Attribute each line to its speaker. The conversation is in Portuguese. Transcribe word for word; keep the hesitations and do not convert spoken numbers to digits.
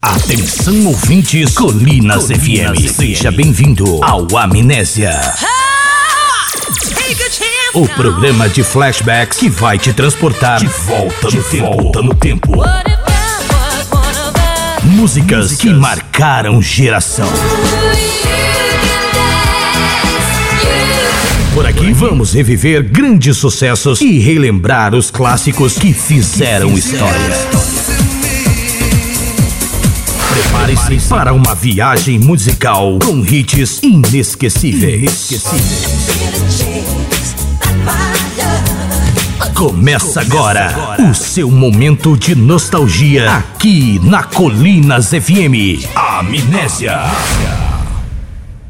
Speaker 1: Atenção ouvintes, Colinas, Colinas F M. Seja bem-vindo ao Amnésia. O programa de flashbacks que vai te transportar de volta, de no, volta tempo. no tempo. Músicas, Músicas que marcaram geração. Por aqui vamos reviver grandes sucessos e relembrar os clássicos que fizeram história. Prepare-se para uma viagem musical com hits inesquecíveis. inesquecíveis. Começa agora o seu momento de nostalgia aqui na Colinas F M. Amnésia.